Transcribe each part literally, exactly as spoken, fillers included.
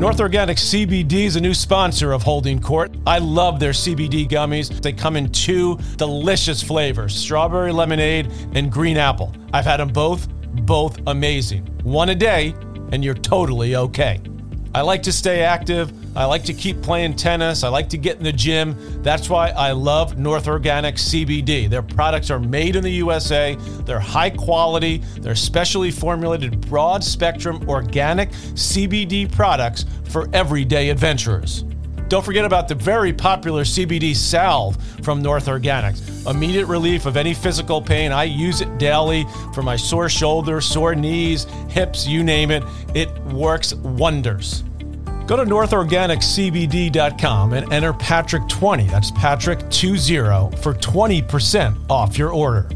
North Organic C B D is a new sponsor of Holding Court. I love their C B D gummies. They come in two delicious flavors, strawberry lemonade and green apple. I've had them both, both amazing. One a day, and you're totally okay. I like to stay active. I like to keep playing tennis. I like to get in the gym. That's why I love North Organic C B D. Their products are made in the U S A. They're high quality. They're specially formulated broad spectrum organic C B D products for everyday adventurers. Don't forget about the very popular C B D salve from North Organics. Immediate relief of any physical pain. I use it daily for my sore shoulders, sore knees, hips, you name it. It works wonders. Go to north organic c b d dot com and enter Patrick twenty. That's Patrick twenty for twenty percent off your order.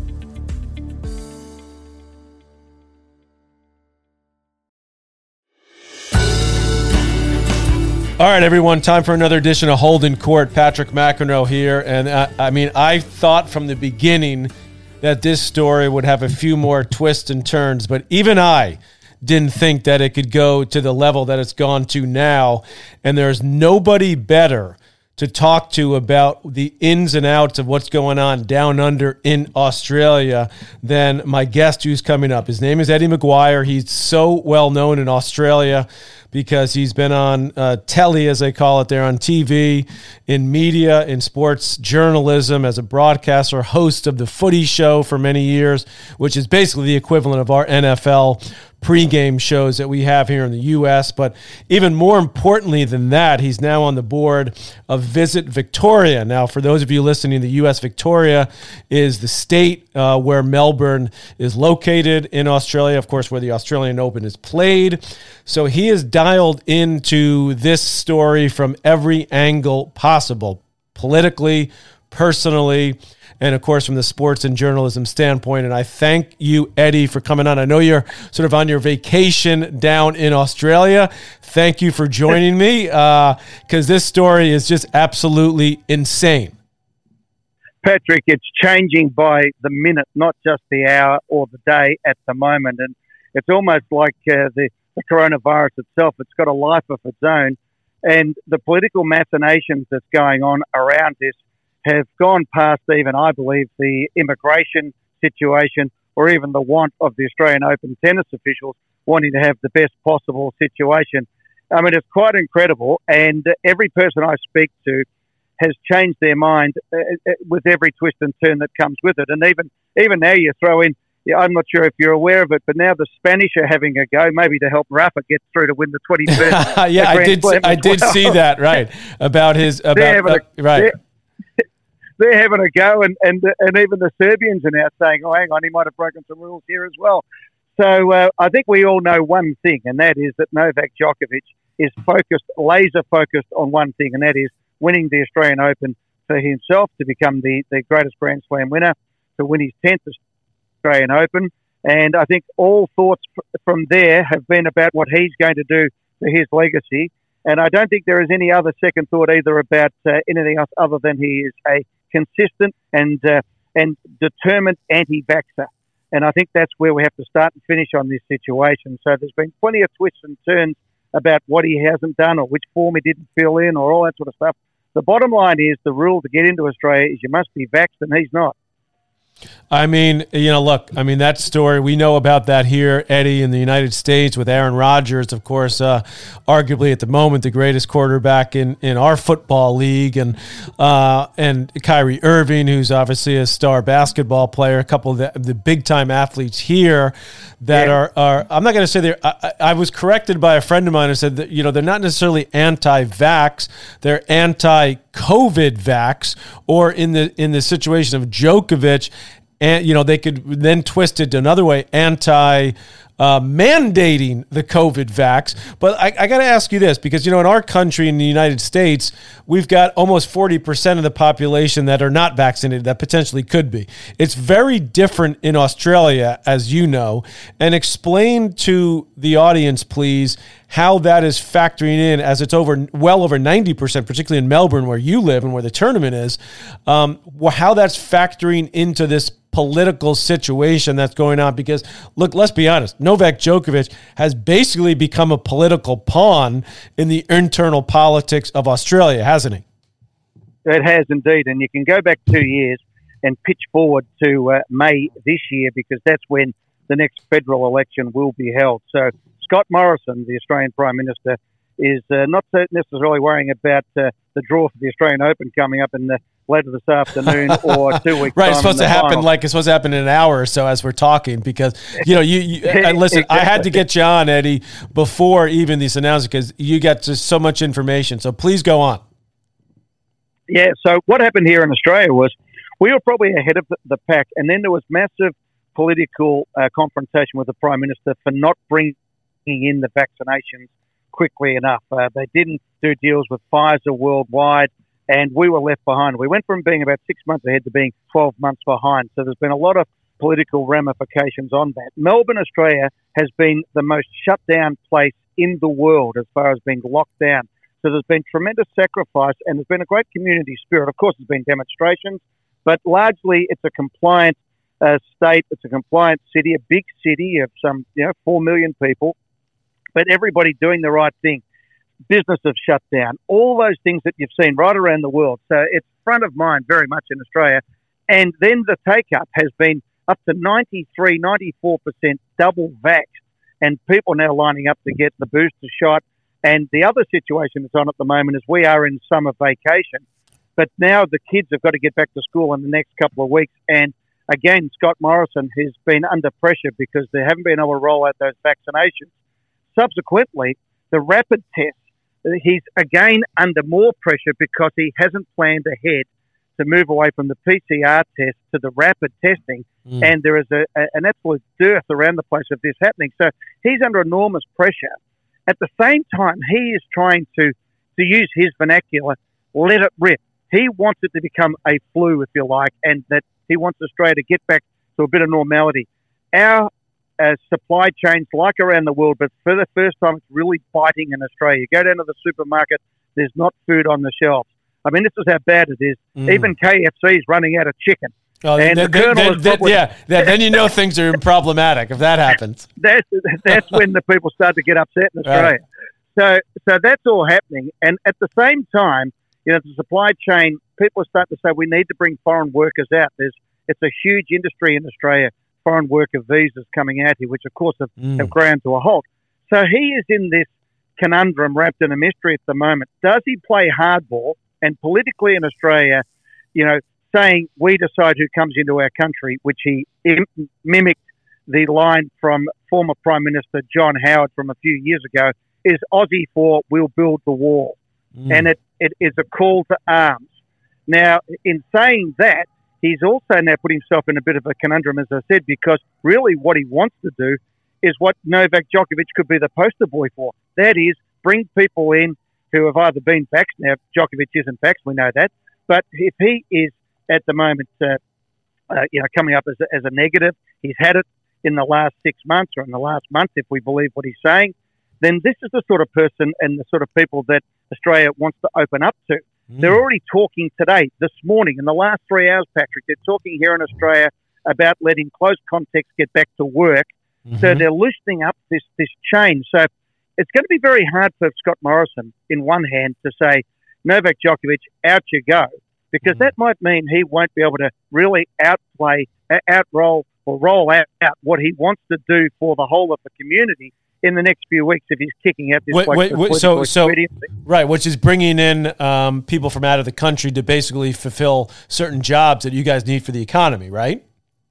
All right, everyone, time for another edition of Holding Court. Patrick McEnroe here. And uh, I mean, I thought from the beginning that this story would have a few more twists and turns, but even I didn't think that it could go to the level that it's gone to now. And there's nobody better to talk to about the ins and outs of what's going on down under in Australia than my guest who's coming up. His name is Eddie McGuire. He's so well known in Australia because he's been on uh, telly, as they call it there, on T V, in media, in sports journalism, as a broadcaster, host of the Footy Show for many years, which is basically the equivalent of our N F L pregame shows that we have here in the U S. But even more importantly than that, he's now on the board of Visit Victoria. Now, for those of you listening, the U S Victoria is the state uh, where Melbourne is located in Australia, of course, where the Australian Open is played. So he is dialed into this story from every angle possible, politically, personally, and of course from the sports and journalism standpoint. And I thank you, Eddie, for coming on. I know you're sort of on your vacation down in Australia. Thank you for joining me, because uh, this story is just absolutely insane. Patrick, it's changing by the minute, not just the hour or the day at the moment. And it's almost like uh, the, the coronavirus itself. It's got a life of its own. And the political machinations that's going on around this have gone past even, I believe, the immigration situation or even the want of the Australian Open tennis officials wanting to have the best possible situation. I mean, it's quite incredible, and every person I speak to has changed their mind uh, with every twist and turn that comes with it. And even even now you throw in, yeah, I'm not sure if you're aware of it, but now the Spanish are having a go, maybe to help Rafa get through to win the twenty-first. yeah, I did. I did well. see that. Right about his about having uh, a, right. They're, they're having a go, and, and and even the Serbians are now saying, "Oh, hang on, he might have broken some rules here as well." So uh, I think we all know one thing, and that is that Novak Djokovic is focused, laser focused on one thing, and that is winning the Australian Open for himself to become the, the greatest Grand Slam winner, to win his tenth Australian Open. And I think all thoughts from there have been about what he's going to do for his legacy. And I don't think there is any other second thought either about uh, anything else other than he is a consistent and uh, and determined anti-vaxxer. And I think that's where we have to start and finish on this situation. So there's been plenty of twists and turns about what he hasn't done or which form he didn't fill in or all that sort of stuff. The bottom line is the rule to get into Australia is you must be vaxxed, and he's not. I mean, you know, look, I mean, that story, we know about that here, Eddie, in the United States with Aaron Rodgers, of course, uh, arguably at the moment the greatest quarterback in, in our football league, and uh, and Kyrie Irving, who's obviously a star basketball player, a couple of the, the big-time athletes here that yeah. are, are, I'm not going to say they're, I, I was corrected by a friend of mine who said that, you know, they're not necessarily anti-vax, they're anti-COVID vax, or in the in the situation of Djokovic, and, you know, they could then twist it another way, anti uh, mandating the COVID vax. But I, I got to ask you this, because, you know, in our country, in the United States, we've got almost forty percent of the population that are not vaccinated, that potentially could be. It's very different in Australia, as you know. And explain to the audience, please, how that is factoring in, as it's over well over ninety percent, particularly in Melbourne, where you live and where the tournament is, um, how that's factoring into this political situation that's going on. Because, look, let's be honest, Novak Djokovic has basically become a political pawn in the internal politics of Australia, hasn't he? It has indeed, and you can go back two years and pitch forward to uh, May this year, because that's when the next federal election will be held. So Scott Morrison, the Australian Prime Minister, is uh, not so necessarily worrying about uh, the draw for the Australian Open coming up in the, later this afternoon or two weeks. Right, it's supposed to happen final. like it's supposed to happen in an hour or so as we're talking, because you know you, you uh, listen. Exactly. I had to get you on, Eddie, before even these announcements, because you got just so much information. So please go on. Yeah. So what happened here in Australia was we were probably ahead of the, the pack, and then there was massive political uh, confrontation with the Prime Minister for not bringing in the vaccinations quickly enough. Uh, they didn't do deals with Pfizer worldwide, and we were left behind. We went from being about six months ahead to being twelve months behind. So there's been a lot of political ramifications on that. Melbourne, Australia, has been the most shut down place in the world as far as being locked down. So there's been tremendous sacrifice, and there's been a great community spirit. Of course, there's been demonstrations, but largely it's a compliant uh, state. It's a compliant city, a big city of some, you know, four million people. But everybody doing the right thing. Business have shut down. All those things that you've seen right around the world. So it's front of mind very much in Australia. And then the take-up has been up to ninety-three, ninety-four percent double vaxxed, and people now lining up to get the booster shot. And the other situation that's on at the moment is we are in summer vacation, but now the kids have got to get back to school in the next couple of weeks. And again, Scott Morrison has been under pressure because they haven't been able to roll out those vaccinations. Subsequently, the rapid tests, he's again under more pressure because he hasn't planned ahead to move away from the P C R test to the rapid testing. Mm. And there is a, a, an absolute dearth around the place of this happening. So he's under enormous pressure. At the same time, he is trying to, to use his vernacular, let it rip. He wants it to become a flu, if you like, and that he wants Australia to get back to a bit of normality. Our uh, supply chains, like around the world, but for the first time, it's really biting in Australia. You go down to the supermarket, there's not food on the shelves. I mean, this is how bad it is. Mm. Even K F C is running out of chicken. Oh, and then, the then, then, probably, yeah, then you know things are problematic if that happens. That's that's when the people start to get upset in Australia. Right. So, so that's all happening, and at the same time, you know, the supply chain, people are starting to say we need to bring foreign workers out. There's it's a huge industry in Australia, foreign worker visas coming out here, which of course have, mm. have ground to a halt. So he is in this conundrum, wrapped in a mystery at the moment. Does he play hardball? And politically in Australia, you know, saying we decide who comes into our country, which he im- mimicked the line from former Prime Minister John Howard from a few years ago, is Aussie for we'll build the wall. Mm. And it, it is a call to arms. Now, in saying that, he's also now put himself in a bit of a conundrum, as I said, because really what he wants to do is what Novak Djokovic could be the poster boy for. That is, bring people in who have either been vaxxed. Now, Djokovic isn't vaxxed, we know that. But if he is at the moment, uh, uh, you know, coming up as a, as a negative, he's had it in the last six months or in the last month, if we believe what he's saying, then this is the sort of person and the sort of people that Australia wants to open up to. Mm. They're already talking today, this morning, in the last three hours, Patrick, they're talking here in Australia about letting close contacts get back to work. Mm-hmm. So they're loosening up this, this change. So it's going to be very hard for Scott Morrison, in one hand, to say, Novak Djokovic, out you go. Because mm. that might mean he won't be able to really outplay, outroll, or roll out, out what he wants to do for the whole of the community in the next few weeks if he's kicking out this wait, like, wait, wait, so, so right, which is bringing in um, people from out of the country to basically fulfill certain jobs that you guys need for the economy, right?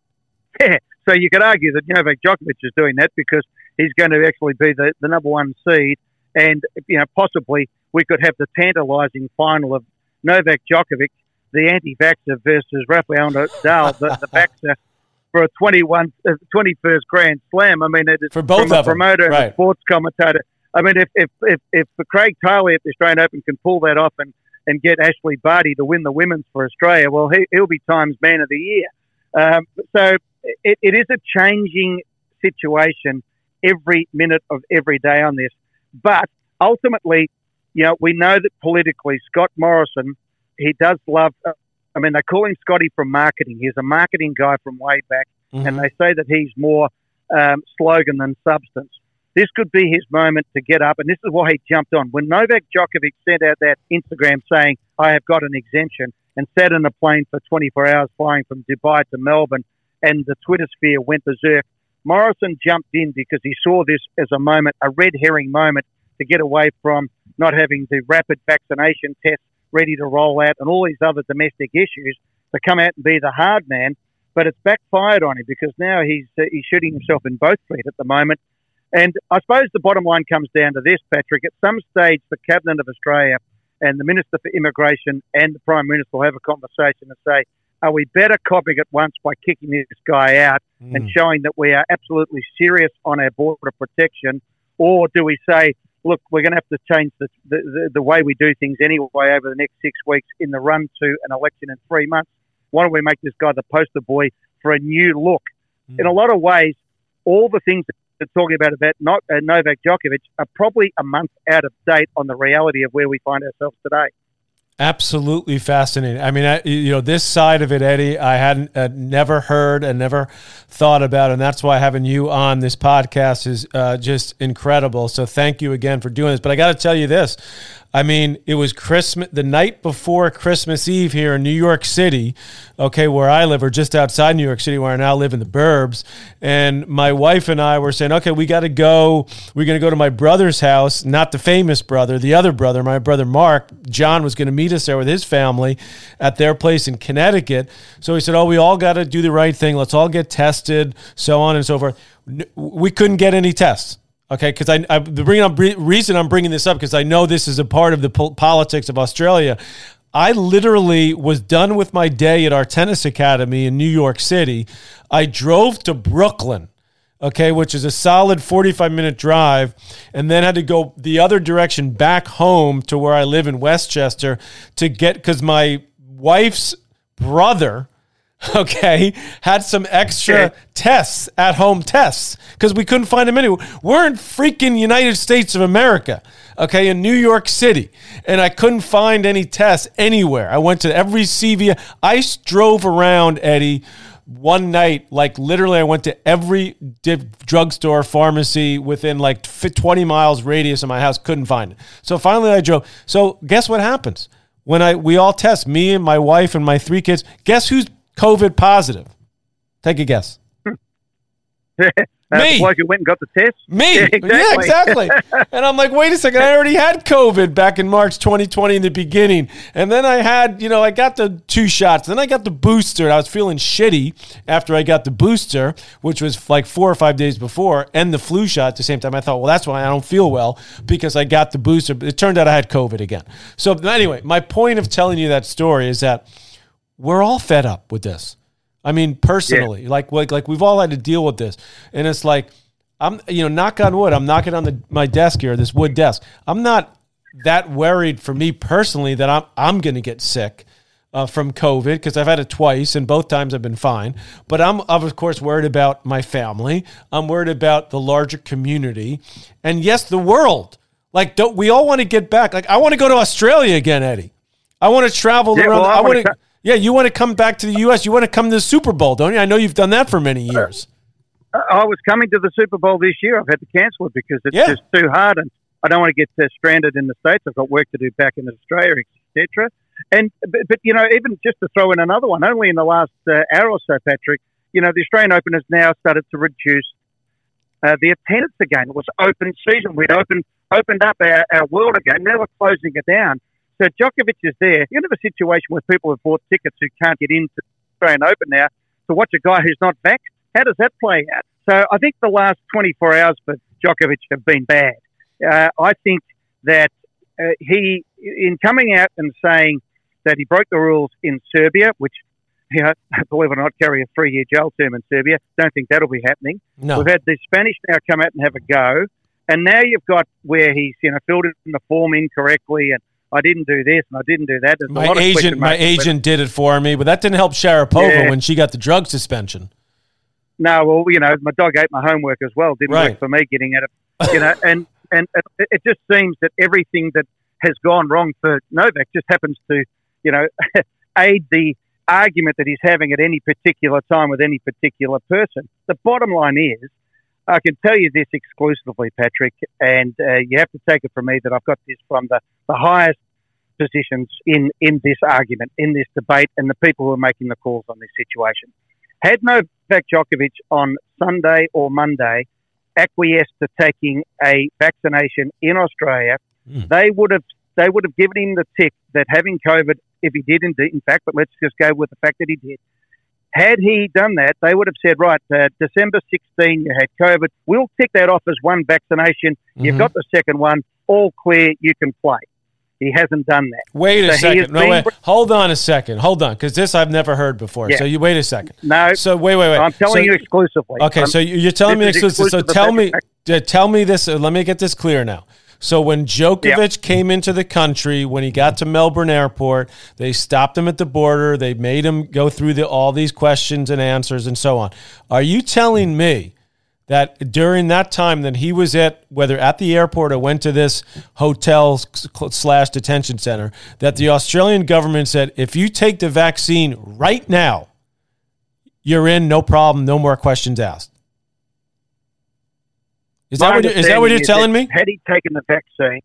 Yeah. So you could argue that Novak Djokovic is doing that because he's going to actually be the, the number one seed, and you know possibly we could have the tantalising final of Novak Djokovic, the anti-vaxxer, versus Rafael Nadal, the, the vaxxer, for a twenty-one, uh, twenty-first Grand Slam. I mean, it is for both from a of promoter them. and Right. a sports commentator. I mean, if if if, if the Craig Taylor at the Australian Open can pull that off and, and get Ashley Barty to win the women's for Australia, well, he, he'll be Times Man of the Year. Um, so it, it is a changing situation every minute of every day on this. But ultimately, you know, we know that politically, Scott Morrison, he does love, uh, I mean, they call him Scotty from marketing. He's a marketing guy from way back, mm-hmm. and they say that he's more um, slogan than substance. This could be his moment to get up, and this is why he jumped on. When Novak Djokovic sent out that Instagram saying, I have got an exemption, and sat in a plane for twenty-four hours flying from Dubai to Melbourne, and the Twitter sphere went berserk, Morrison jumped in because he saw this as a moment, a red herring moment, to get away from not having the rapid vaccination tests ready to roll out and all these other domestic issues, to come out and be the hard man. But it's backfired on him because now he's uh, he's shooting himself in both feet at the moment. And I suppose the bottom line comes down to this, Patrick. At some stage, the Cabinet of Australia and the Minister for Immigration and the Prime Minister will have a conversation and say, are we better copping it once by kicking this guy out mm. and showing that we are absolutely serious on our border protection? Or do we say, look, we're going to have to change the, the, the, the way we do things anyway over the next six weeks in the run to an election in three months? Why don't we make this guy the poster boy for a new look? Mm. In a lot of ways, all the things that they're talking about about not, uh, Novak Djokovic are probably a month out of date on the reality of where we find ourselves today. Absolutely fascinating. I mean, I, you know, this side of it, Eddie, I hadn't uh, never heard and never thought about, and that's why having you on this podcast is uh, just incredible. So thank you again for doing this. But I got to tell you this. I mean, it was Christmas, the night before Christmas Eve here in New York City, okay, where I live, or just outside New York City, where I now live in the burbs. And my wife and I were saying, okay, we got to go. We're going to go to my brother's house, not the famous brother, the other brother, my brother Mark. John was going to meet us there with his family at their place in Connecticut. So he said, oh, we all got to do the right thing. Let's all get tested, so on and so forth. We couldn't get any tests. Okay, because I, I the bringing up reason I'm bringing this up because I know this is a part of the po- politics of Australia. I literally was done with my day at our tennis academy in New York City. I drove to Brooklyn, okay, which is a solid forty-five minute drive, and then had to go the other direction back home to where I live in Westchester to get, because my wife's brother, okay, had some extra tests, at-home tests, because we couldn't find them anywhere. We're in freaking United States of America, okay, in New York City, and I couldn't find any tests anywhere. I went to every C V S. I drove around, Eddie, one night, like literally I went to every drugstore, pharmacy within like twenty miles radius of my house, couldn't find it. So finally I drove. So guess what happens? When I we all test, me and my wife and my three kids, guess who's COVID positive? Take a guess. Uh, Me. Like you went and got the test? Me. Yeah, exactly. Yeah, exactly. And I'm like, wait a second. I already had COVID back in March twenty twenty in the beginning. And then I had, you know, I got the two shots. Then I got the booster. And I was feeling shitty after I got the booster, which was like four or five days before, and the flu shot at the same time. I thought, well, that's why I don't feel well, because I got the booster. But it turned out I had COVID again. So anyway, my point of telling you that story is that we're all fed up with this. I mean, personally, yeah. like, like, like we've all had to deal with this. And it's like, I'm, you know, knock on wood, I'm knocking on the, my desk here, this wood desk. I'm not that worried for me personally that I'm, I'm going to get sick uh, from COVID, because I've had it twice and both times I've been fine. But I'm, of course, worried about my family. I'm worried about the larger community. And yes, the world. Like, don't we all want to get back? Like, I want to go to Australia again, Eddie. I want to travel yeah, around. Well, I, I want to. Yeah, you want to come back to the U S. You want to come to the Super Bowl, don't you? I know you've done that for many years. Uh, I was coming to the Super Bowl this year. I've had to cancel it because it's yeah. just too hard, and I don't want to get uh, stranded in the States. I've got work to do back in Australia, et cetera. And but, but you know, even just to throw in another one, only in the last uh, hour or so, Patrick, you know, the Australian Open has now started to reduce uh, the attendance again. It was open season. We'd opened opened up our, our world again. Now we're closing it down. So Djokovic is there. You're going to have a situation where people have bought tickets who can't get into the Australian Open now to watch a guy who's not vaxxed. How does that play out? So I think the last twenty-four hours for Djokovic have been bad. Uh, I think that uh, he, in coming out and saying that he broke the rules in Serbia, which, you know, believe it or not, carry a three-year jail term in Serbia, don't think that'll be happening. No. We've had the Spanish now come out and have a go. And now you've got where he's, you know, filled in the form incorrectly, and I didn't do this and I didn't do that. There's my a lot agent, of my agent did it for me, but that didn't help Sharapova yeah. when she got the drug suspension. No, well, you know, my dog ate my homework as well. Didn't right. work for me getting at it, you know, and, and it, it just seems that everything that has gone wrong for Novak just happens to, you know, aid the argument that he's having at any particular time with any particular person. The bottom line is I can tell you this exclusively, Patrick, and uh, you have to take it from me that I've got this from the, the highest positions in, in this argument, in this debate, and the people who are making the calls on this situation. Had Novak Djokovic on Sunday or Monday acquiesced to taking a vaccination in Australia, mm. they would have they would have given him the tick that having COVID, if he did indeed, in fact, but let's just go with the fact that he did. Had he done that, they would have said, right, uh, December sixteenth, you had COVID. We'll tick that off as one vaccination. Mm-hmm. You've got the second one. All clear. You can play. He hasn't done that. Wait a so second. No, wait. Hold on a second. Hold on, because this I've never heard before. Yeah. So you wait a second. No. So wait, wait, wait. I'm telling so, you exclusively. Okay, I'm, so you're telling me exclusively. So tell me, uh, tell me this. Uh, let me get this clear now. So when Djokovic yep. came into the country, when he got to Melbourne Airport, they stopped him at the border. They made him go through the, all these questions and answers and so on. Are you telling me that during that time that he was at, whether at the airport or went to this hotel slash detention center, that the Australian government said, if you take the vaccine right now, you're in, no problem, no more questions asked? Is that, what you're, is that what you're telling me? Had he taken the vaccine,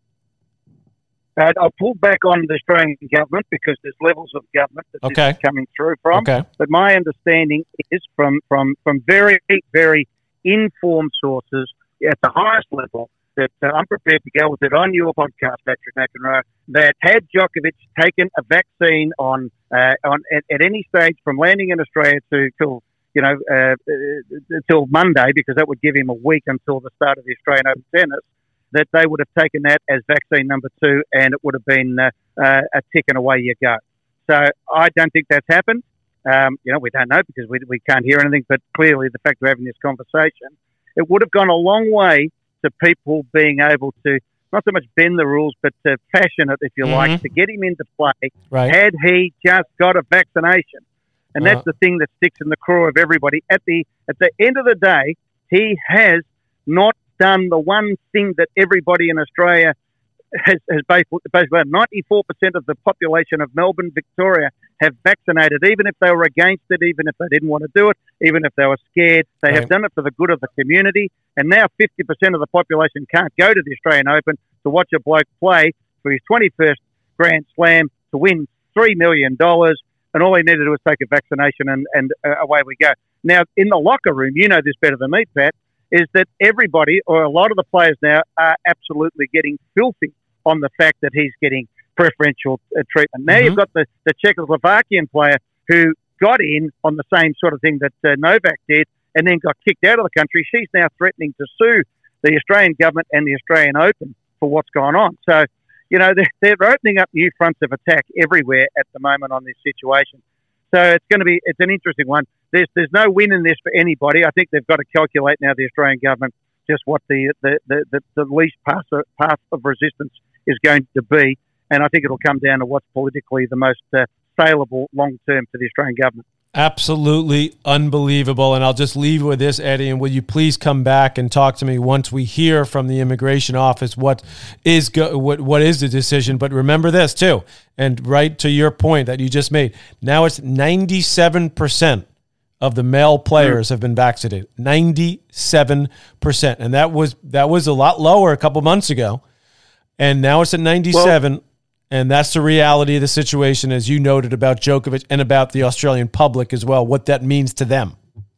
uh, I'll pull back on the Australian government because there's levels of government that okay. this is coming through from. Okay. But my understanding is from, from, from very, very informed sources at the highest level that uh, I'm prepared to go with it on your podcast, Patrick McEnroe, that had Djokovic taken a vaccine on uh, on at, at any stage from landing in Australia to till you know uh, until Monday, because that would give him a week until the start of the Australian Open tennis, that they would have taken that as vaccine number two, and it would have been uh, uh, a tick and away you go. So I don't think that's happened. Um, you know, we don't know because we we can't hear anything, but clearly the fact we're having this conversation, it would have gone a long way to people being able to not so much bend the rules, but to fashion it, if you mm-hmm. like, to get him into play, right. had he just got a vaccination. And that's uh, the thing that sticks in the craw of everybody. At the at the end of the day, he has not done the one thing that everybody in Australia has, has basically, basically ninety-four percent of the population of Melbourne, Victoria, have vaccinated, even if they were against it, even if they didn't want to do it, even if they were scared. They right. have done it for the good of the community. And now fifty percent of the population can't go to the Australian Open to watch a bloke play for his twenty-first Grand Slam to win three million dollars. And all he needed to do was take a vaccination and, and uh, away we go. Now, in the locker room, you know this better than me, Pat, is that everybody, or a lot of the players now, are absolutely getting filthy on the fact that he's getting preferential uh, treatment. Now mm-hmm. you've got the, the Czechoslovakian player who got in on the same sort of thing that uh, Novak did and then got kicked out of the country. She's now threatening to sue the Australian government and the Australian Open for what's gone on. So, you know, they're, they're opening up new fronts of attack everywhere at the moment on this situation. So it's going to be, it's an interesting one. There's there's no win in this for anybody. I think they've got to calculate now, the Australian government, just what the the, the, the, the least path of, path of resistance is going to be. And I think it'll come down to what's politically the most uh, saleable long-term for the Australian government. Absolutely unbelievable. And I'll just leave you with this, Eddie, and will you please come back and talk to me once we hear from the immigration office what is go- what what is the decision. But remember this too, and right to your point that you just made, now it's ninety-seven percent of the male players have been vaccinated. ninety-seven percent. And that was that was a lot lower a couple months ago. And now it's at ninety-seven. Well, and that's the reality of the situation, as you noted about Djokovic and about the Australian public as well, what that means to them.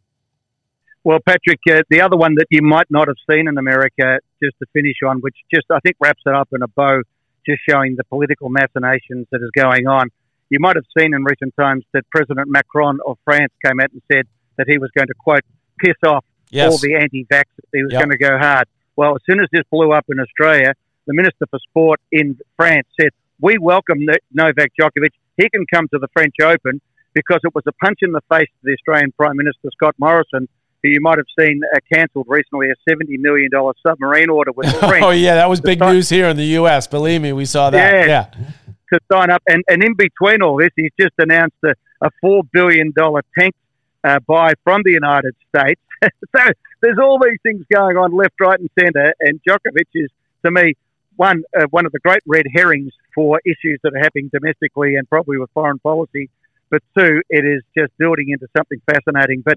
Well, Patrick, uh, the other one that you might not have seen in America, just to finish on, which just I think wraps it up in a bow, just showing the political machinations that is going on. You might have seen in recent times that President Macron of France came out and said that he was going to, quote, piss off yes. all the anti-vaxxers. He was yep. going to go hard. Well, as soon as this blew up in Australia, the Minister for Sport in France said, we welcome Novak Djokovic. He can come to the French Open, because it was a punch in the face to the Australian Prime Minister, Scott Morrison, who you might have seen uh, cancelled recently a seventy million dollars submarine order with the French. Oh, yeah, that was big sign- news here in the U S. Believe me, we saw that. Yeah, yeah. to sign up. And, and in between all this, he's just announced a, a four billion dollars tank uh, buy from the United States. So there's all these things going on left, right and centre. And Djokovic is, to me, one uh, one of the great red herrings for issues that are happening domestically and probably with foreign policy. But two, it is just building into something fascinating. But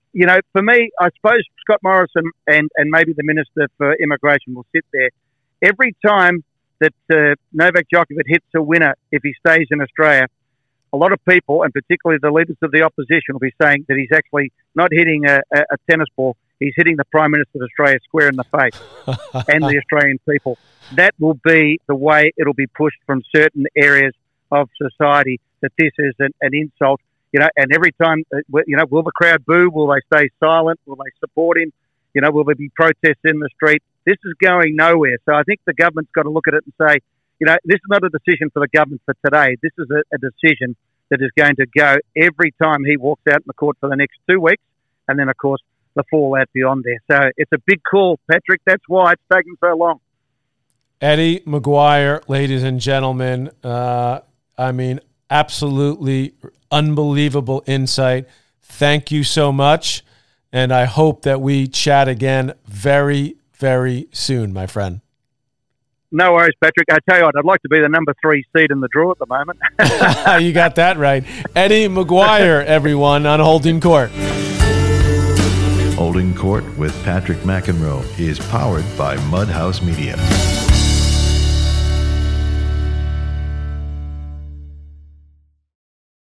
you know, for me, I suppose Scott Morrison and, and maybe the Minister for Immigration will sit there. Every time that uh, Novak Djokovic hits a winner, if he stays in Australia, a lot of people, and particularly the leaders of the opposition, will be saying that he's actually not hitting a, a, a tennis ball. He's hitting the Prime Minister of Australia square in the face and the Australian people. That will be the way it'll be pushed from certain areas of society, that this is an, an insult. You know, and every time, uh, you know, will the crowd boo? Will they stay silent? Will they support him? You know, will there be protests in the street? This is going nowhere. So I think the government's got to look at it and say, you know, this is not a decision for the government for today. This is a, a decision that is going to go every time he walks out in the court for the next two weeks. And then, of course, the fallout beyond there. So it's a big call, Patrick. That's why it's taken so long. Eddie McGuire, ladies and gentlemen, uh, I mean, absolutely unbelievable insight. Thank you so much. And I hope that we chat again very, very soon, my friend. No worries, Patrick. I tell you what, I'd like to be the number three seed in the draw at the moment. You got that right. Eddie McGuire, everyone, on Holding Court. Holding Court with Patrick McEnroe is powered by Mudhouse Media.